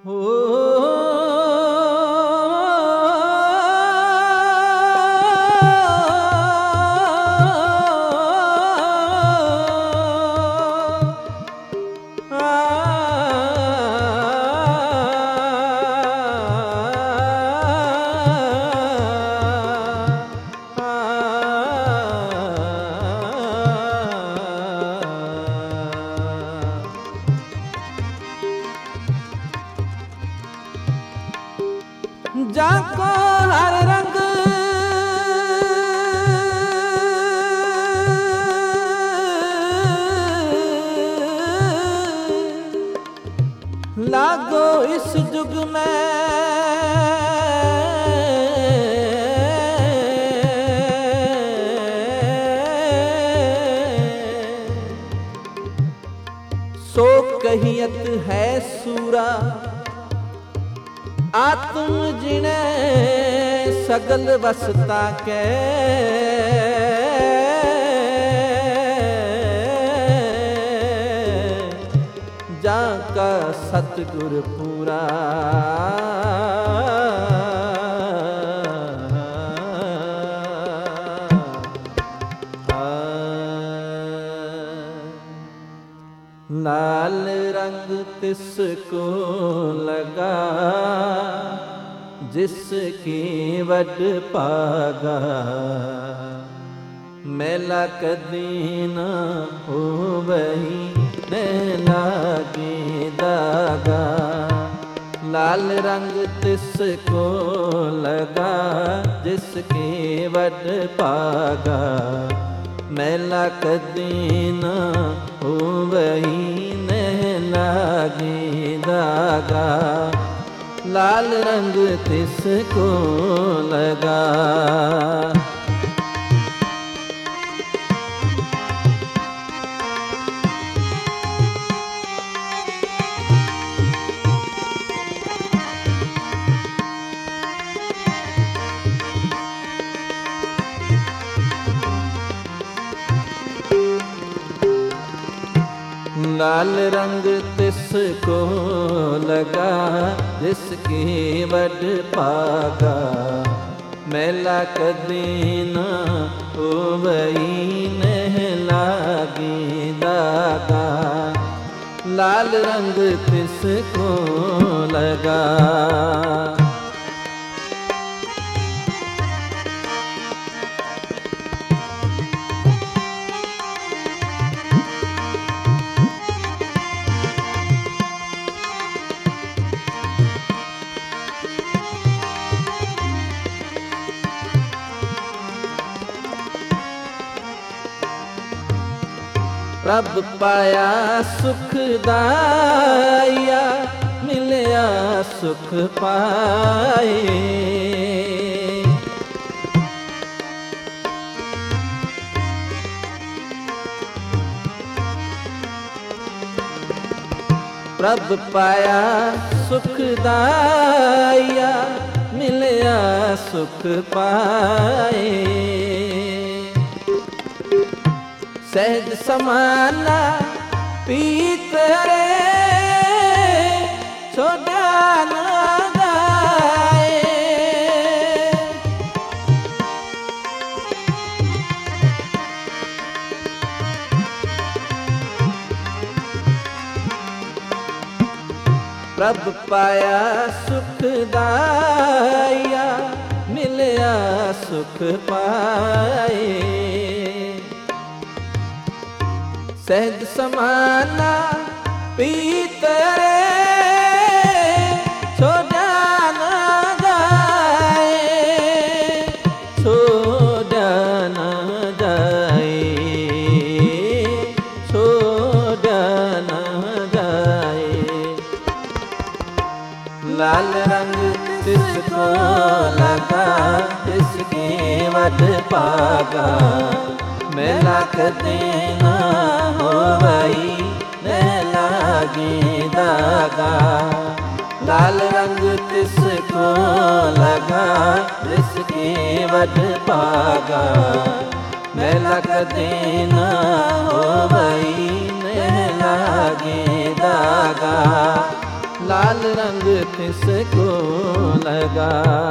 हो जाको हर रंग लागो इस जुग में सो कहियत है सूरा आत्म जिने सगल वसता के जाका सतगुर पूरा लाल रंग तिसको लगा जिसकी वड पागा मैला कदी न हो वही न लागे दागा लाल रंग तिसको लगा जिसकी वड पागा मैला कदी न हो वही न लागे दागा लाल रंग तिसको लगा लाल रंग तिसको लगा जिसकी वड पागा मैला कदी न होवई न लागे दागा लाल रंग तिसको लगा प्रभ पाया सुखदाया मिलया सुख पाए प्रभ पाया सुखदाया मिलया सुख पाए सहज समाना पीत रे छोड़ा न गाए प्रभ पाया सुखदाया मिलया सुख पाए सहज समाना पीत रे छोड़ा न जाए छोड़ा न जाए छोड़ा न जाए लाल रंग तिसको लगा जिसके वड पागा मैला कदी न होवई न लागे दागा लाल रंग तिसको लगा जिसके वड पागा मैला कदी न होवई न लागे दागा लाल रंग तिसको लगा।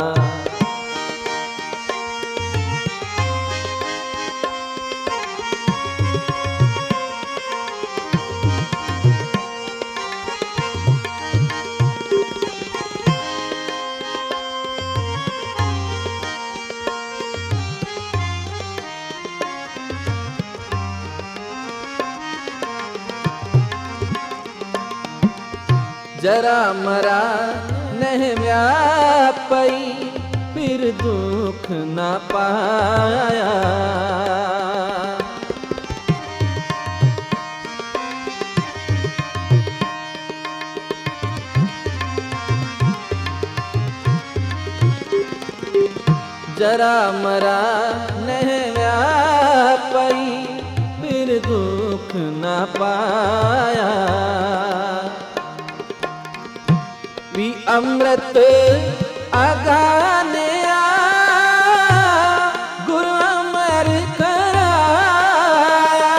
जरा मरा नह व्यापई फिर दुख न पाया। जरा मरा नह व्यापई फिर दुख न पाया। अमृत अगाने गुरु अमर कराया।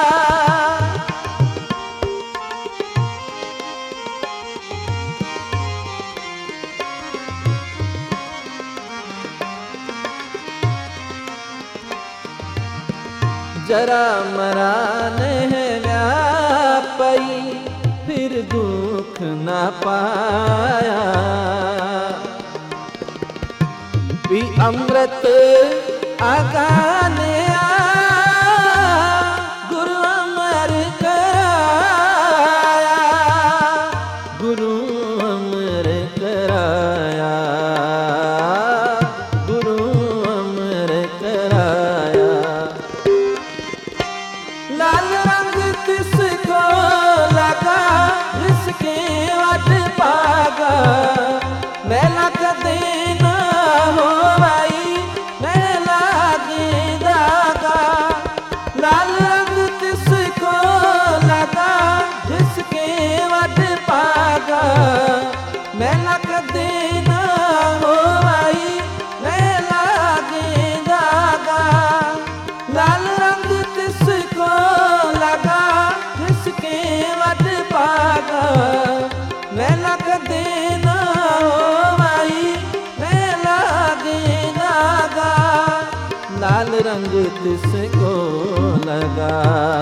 जरा मरा नह व्यापई फिर दुख न पाया। भी अमृत अगाने गुरु अमर कराया। गुरु अमर कराया। गुरु अमर कराया। लाल रंग तिसको लगा इसके वट पागा। मैला कदे न हो भाई मैं लागे दागा। लाल रंग तिसको लगा इसके वट पागा। मैला कदे न हो भाई मैं लागे दागा। लाल रंग तिसको लगा इसके वट पागा। मैला कदे न हो भाई मैं लागे दागा। लाल रंग तिसको लगा।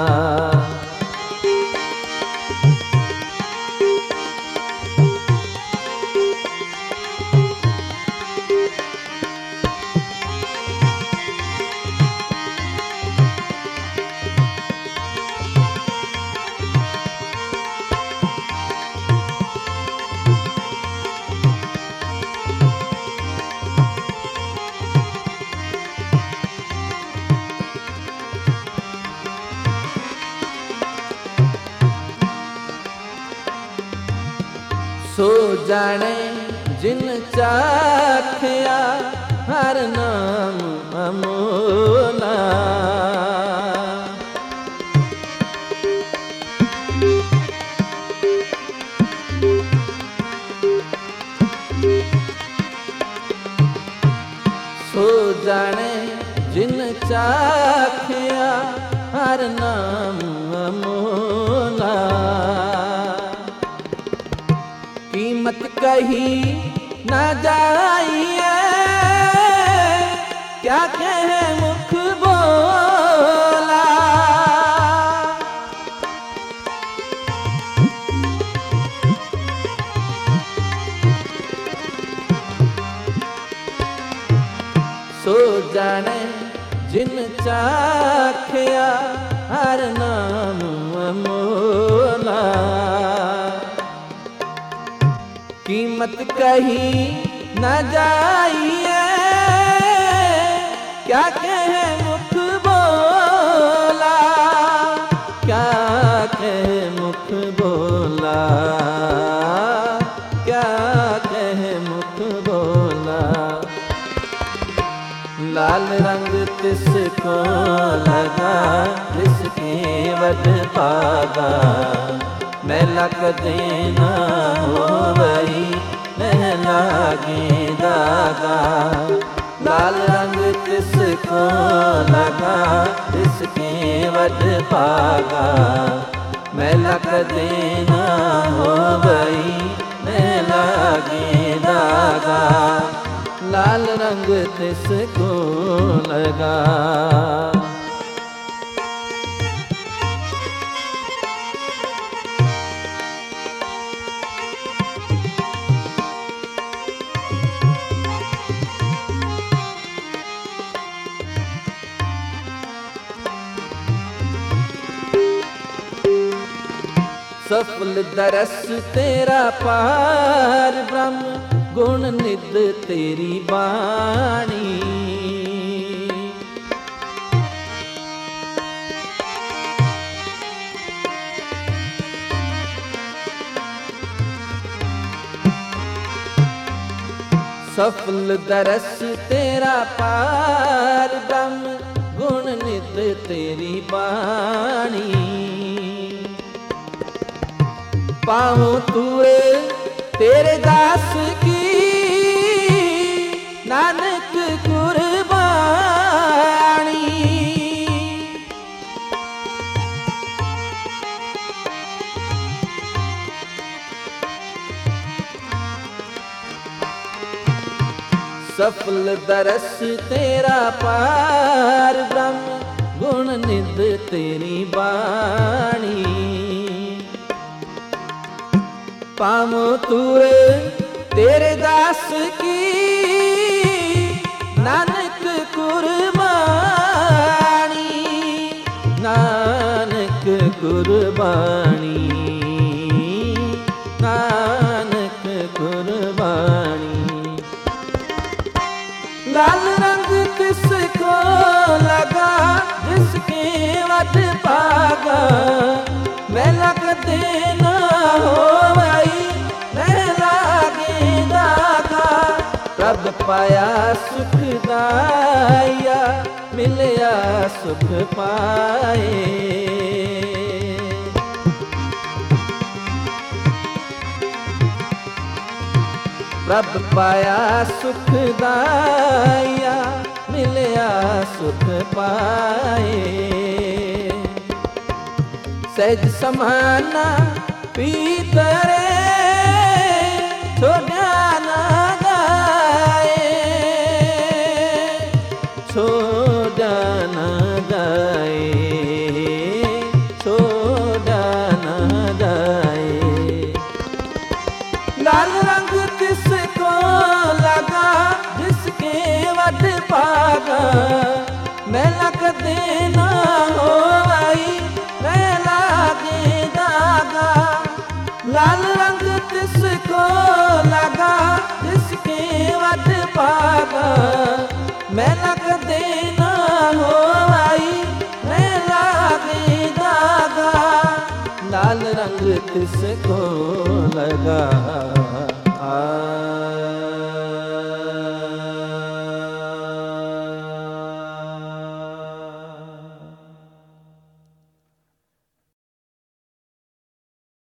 सो जाने जिन चाखिया हर नाम अमोला। सो जाने जिन चाखिया हर नाम अमोला। कीमत कही न जाइए क्या कहे मुख बोला। सो जाने जिन चाखिया हर नाम अमोला। कीमत कही न जाइए क्या कहे मुख बोला। क्या कहे मुख बोला। क्या कहे मुख बोला। लाल रंग तिसको लगा तिसके वट पागा। मैला कदे न हो भाई मैं लागे दागा। लाल रंग तिसको लगा तिसके वट पागा। मैला कदे न हो भाई लागे दागा, लाल रंग तिसको लगा। सफल दरस तेरा पार ब्रह्म, गुण निध तेरी बाणी। सफल दरस तेरा पार ब्रह्म, गुण निध तेरी बाणी। पाऊं तुए तेरे दास की, नानक कुर्बानी। सफल दरस तेरा पार ब्रह्म, गुण निध तेरी बाणी। पामो तुए तेरे दास की, नानक कुर्बानी। नानक कुर्बानी, नानक कुर्बानी। लाल रंग तिसको लगा, जिसके वध पागा। मैला कदे ना होवई, मैला लागे दागा। प्रभ पाया सुखदाया, मिलया सुख पाए। प्रभ पाया सुखदाया, मिलया सुख पाए। सहज समाना पीतरे, छोड़ा ना गाए। छोड़ा ना गाए, छोड़ा ना गाए। लाल रंग तिसको लगा, जिसके वध पागा। मैला कदे ना होवई, मैला लागे दागा। लाल रंग तिसको लगा, जिसके वध पागा। मैला कदे ना होवई, मैला लागे दागा। लाल रंग तिसको लगा।